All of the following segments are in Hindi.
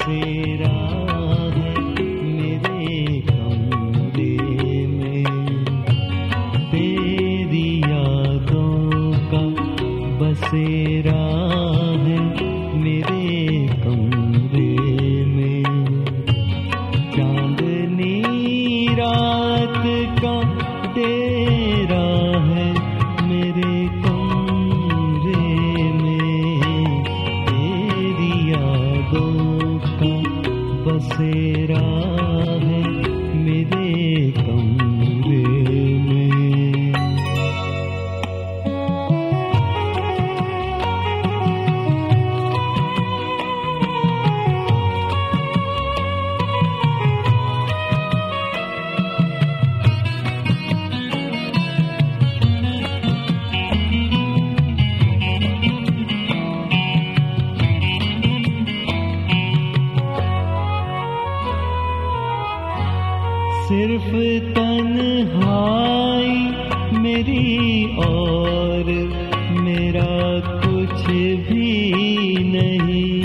बसेरा है मेरे कमरे में, तेरी यादों का बसेरा है मेरे कमरे में। चांदनी रात का डेरा है मेरे कमरे में, तेरी यादों का बसेरा है मेरे कमरे में। सिर्फ तन्हाई मेरी और मेरा कुछ भी नहीं,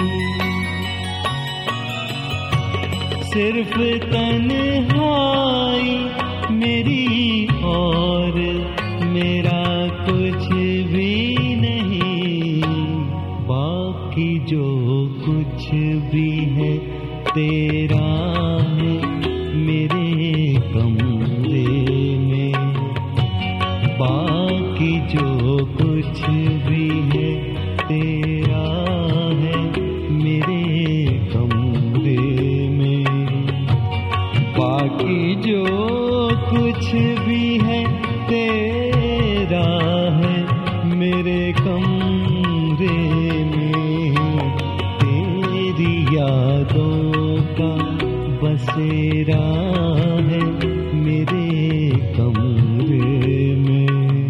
सिर्फ तन्हाई मेरी और मेरा कुछ भी नहीं। बाकी जो कुछ भी है तेरा है मेरे कमरे में, बाकी जो कुछ भी है तेरा है मेरे कमरे में। बाकी जो कुछ भी है तेरा है मेरे कमरे में, तेरी यादों का बसेरा है मेरे कमरे में।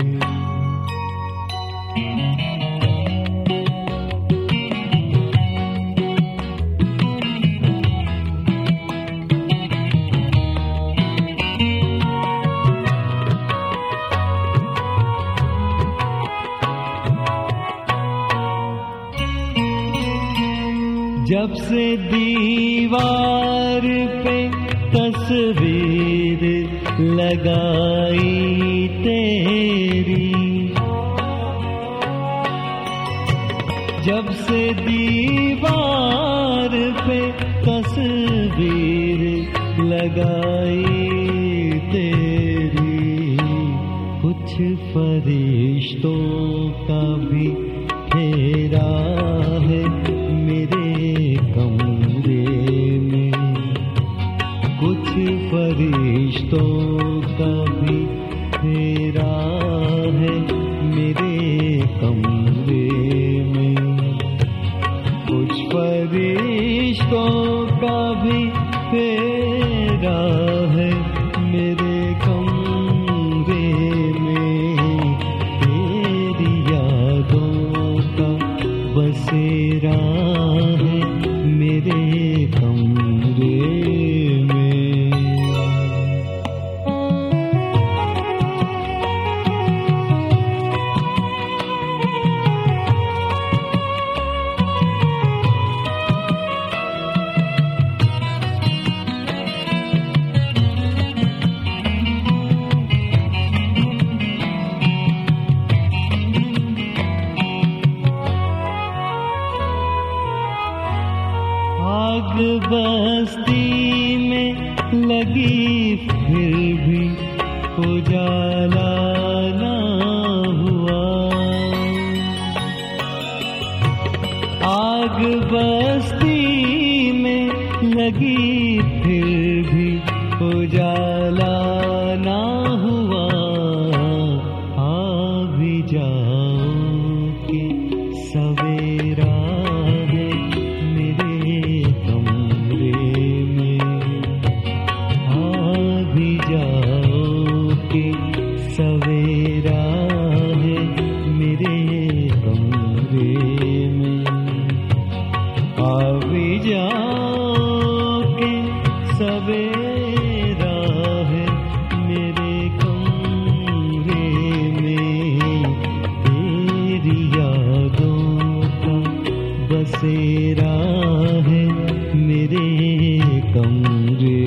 जब से दीवार पे तस्वीर लगाई तेरी, जब से दीवार पे तस्वीर लगाई तेरी, कुछ फरिश्तों का भी फेरा है मेरे कमरे में, कुछ फरिश्तों का भी फेरा है मेरे कमरे में, कुछ फरिश्तों का भी फेरा है मेरे कमरे में, तेरी यादों का बसेरा है मेरे कमरे में। आग बस्ती में लगी फिर भी उजाला ना हुआ, आग बस्ती में लगी फिर भी उजाला ना हुआ। आ भी जाओ कि सवेरा है मेरे कमरे में, आ भी जाओ कि सवेरा है मेरे कमरे में, आ भी जाओ कि सवेरा है मेरे कमरे में, तेरी यादों का बसेरा है मेरे कमरे